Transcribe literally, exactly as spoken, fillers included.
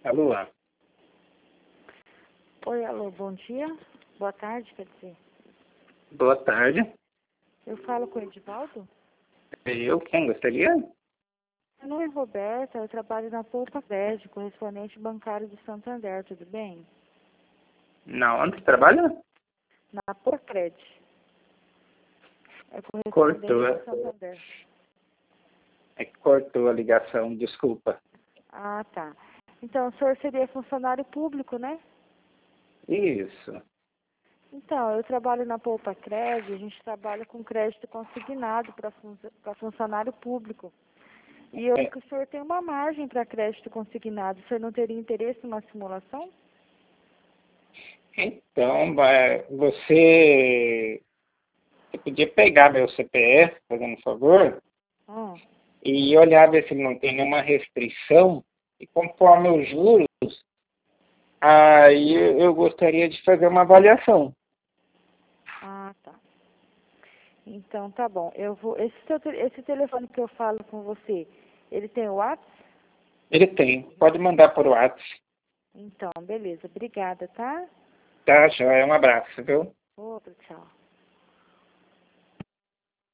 Alô? Oi, alô, bom dia. Boa tarde, quer dizer. Boa tarde. Eu falo com o Edivaldo? Eu quem gostaria? Meu nome é Roberta, eu trabalho na Poupa Verde, correspondente bancário de Santander, tudo bem? Na onde você trabalha? Na Porcred. É Cortou. correspondente de Santander. É que cortou a ligação, desculpa. Ah, tá. Então, o senhor seria funcionário público, né? Isso. Então, eu trabalho na Poupa Cred, a gente trabalha com crédito consignado para fun funcionário público. E eu É, sei que o senhor tem uma margem para crédito consignado. O senhor não teria interesse em uma simulação? então, vai- você, você podia pegar meu C P F, fazendo um favor, Ah, e olhar ver se não tem nenhuma restrição, e conforme os juros, aí eu gostaria de fazer uma avaliação. ah, tá. Então, tá bom. Eu vou. Esse, seu, te- esse telefone que eu falo com você, ele tem o WhatsApp? Ele tem, pode mandar por WhatsApp. Então, beleza. Obrigada, tá? Tá, joia, um abraço, viu? Outro, tchau.